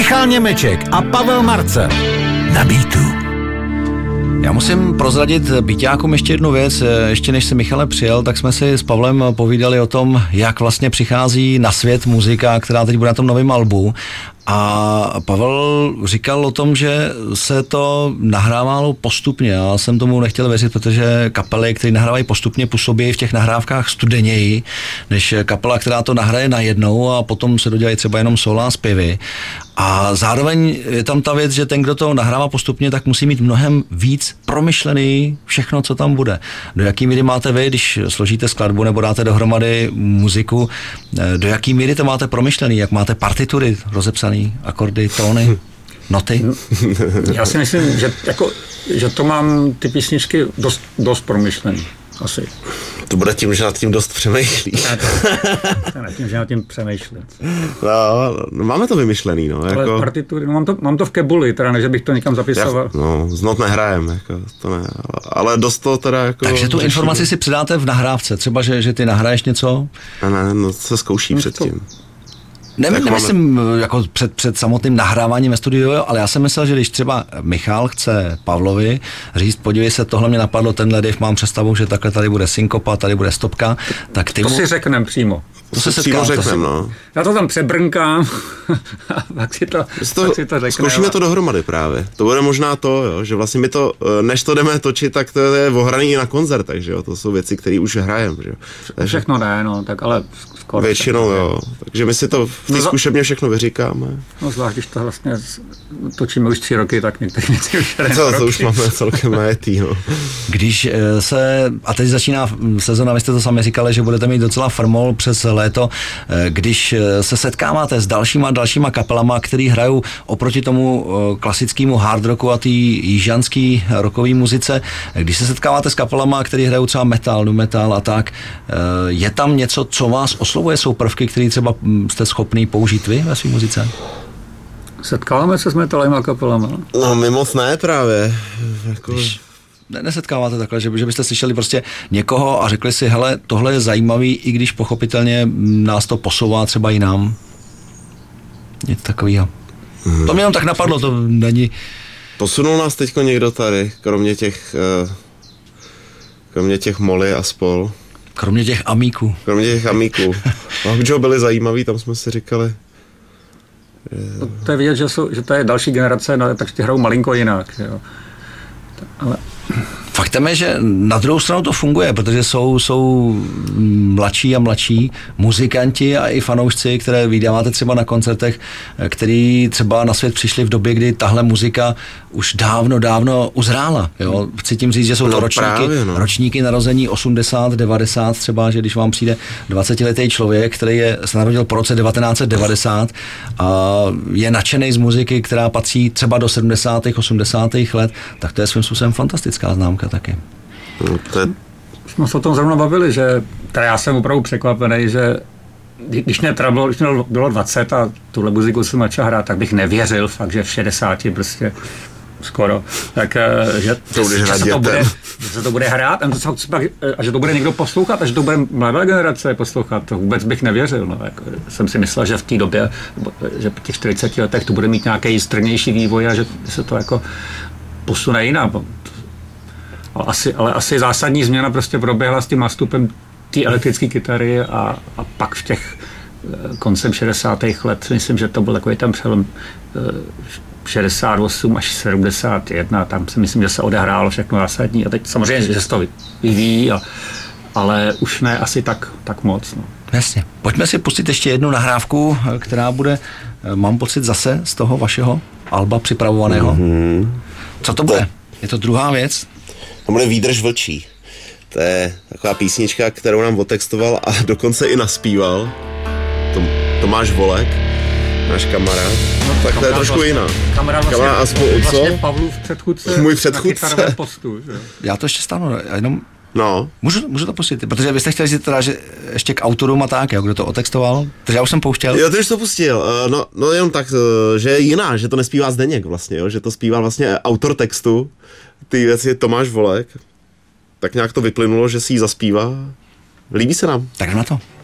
Michal Němeček a Pavel Marcel na Beatu. Já musím prozradit byťákům ještě jednu věc. Ještě než se Michale přijel, tak jsme si s Pavlem povídali o tom, jak vlastně přichází na svět muzika, která teď bude na tom novém albu. A Pavel říkal o tom, že se to nahrávalo postupně. Já jsem tomu nechtěl věřit, protože kapely, které nahrávají postupně, působí v těch nahrávkách studeněji, než kapela, která to nahraje najednou a potom se dodělají třeba jenom sólá zpěvy. A zároveň je tam ta věc, že ten, kdo to nahrává postupně, tak musí mít mnohem víc promyšlený všechno, co tam bude. Do jaký míry máte vy, když složíte skladbu nebo dáte dohromady muziku, do jaký míry to máte promyšlený, jak máte partitury rozepsaný, akordy, tóny, noty? Já si myslím, že to mám ty písničky dost promyšlený. Asi. To bude tím, že nad tím dost přemýšlíš. Ne, tím, že nad tím přemýšlím. No, máme to vymyšlený, no. Ale jako... partitury, no, mám to v kebuli, teda ne, že bych to někam zapisoval. Z not nehrajem, jako, to ne, ale dost to teda jako... Takže tu informaci si přidáte v nahrávce, třeba, že ty nahraješ něco? Ne, no se zkouší předtím. Nemyslím jako před samotným nahráváním ve studiu, ale já jsem myslel, že když třeba Michal chce Pavlovi říct, podívej se, tohle mě napadlo, tenhle div, mám představu, že takhle tady bude synkopa, tady bude stopka, tak ty to si řekneme přímo. To se přímo řekneme, no. Já to tam přebrnkám a pak si to řekneme. Zkoušíme to dohromady právě. To bude možná to, jo, že vlastně my to, než to jdeme točit, tak to je ohraný i na koncertech, že jo, to jsou věci, které už hrajeme, že jo. Takže všechno ne, no, tak ale skoro. Většinou, jo. Takže my si to v té zkušebně všechno vyříkáme. No zvlášť, když to vlastně točíme už 3 roky, tak některé věci už to už máme celkem najetý, no. Když a teď začíná sezona, vy jste to sami říkali, že budete mít docela formol přes léto, když se setkáváte s dalšíma kapelama, který hrajou oproti tomu klasickému hard rocku a té jižanský rockové muzice, když se setkáváte s kapelama, který hrajou třeba metal, nu metal a tak, je tam něco, co vás oslovuje, jsou prvky, které třeba jste schopný použít vy ve své muzice? Setkáváme se s metalema kapelama? No my moc ne právě. Jako... Nesetkáváte takhle, že byste slyšeli prostě někoho a řekli si, hele, tohle je zajímavý, i když pochopitelně nás to posouvá třeba i nám. Něco takového. To mě jenom tak napadlo, to není... Posunul nás teďko někdo tady, kromě těch Molly a spol. Kromě těch amíků. Joe byli zajímaví, tam jsme si říkali. No, to je vidět, že to je další generace, no, takže hrajou malinko jinak. Jo. Ale... Faktem je, že na druhou stranu to funguje, protože jsou mladší a mladší muzikanti a i fanoušci, které vydáváte třeba na koncertech, který třeba na svět přišli v době, kdy tahle muzika už dávno uzrála. Jo? Chci tím říct, že jsou to ročníky narození 80, 90 třeba, že když vám přijde 20letý člověk, který se narodil po roce 1990 a je nadšený z muziky, která patří třeba do 70. 80. let, tak to je svým způsobem fantastická známka taky. Jsme se o tom zrovna bavili, že já jsem opravdu překvapený, že když mě bylo 20 a tuhle muziku jsem začal hrát, tak bych nevěřil fakt, že v 60 prostě skoro, tak že se to bude hrát a že to bude někdo poslouchat a že to bude mladá generace poslouchat, to vůbec bych nevěřil. No. Jako, jsem si myslel, že v té době, že po těch 40 letech to bude mít nějaký strnější vývoj a že se to jako posune jinam. Ale asi zásadní změna prostě proběhla s tím nástupem té elektrické kytary a pak v těch koncem 60. let, myslím, že to byl takový ten přelom 68 až 71, tam si myslím, že se odehrálo všechno zásadní a teď samozřejmě, že se to vyvíjí, ale už ne asi tak moc. No. Jasně. Pojďme si pustit ještě jednu nahrávku, která bude, mám pocit, zase z toho vašeho alba připravovaného. Mm-hmm. Co to bude? Je to druhá věc? To bude Výdrž vlčí. To je taková písnička, kterou nám otextoval a dokonce i naspíval Tomáš Volek, náš kamarád. No, tak to je trošku jiná. Kamarád vlastně Pavlův předchůdce. Můj předchůdce. Na postu, že? Já to ještě stáhnu, jenom... No. Můžu to pustit, protože vy jste chtěli říct teda, že ještě k autorům a tak, jo, kdo to otextoval, takže já už jsem pouštěl. Jo, ty už to pustil, no jenom tak, že je jiná, že to nespívá Zdeněk vlastně, jo, že to zpívá vlastně autor textu, ty věci je Tomáš Volek, tak nějak to vyplynulo, že si ji zaspívá, líbí se nám. Tak na to.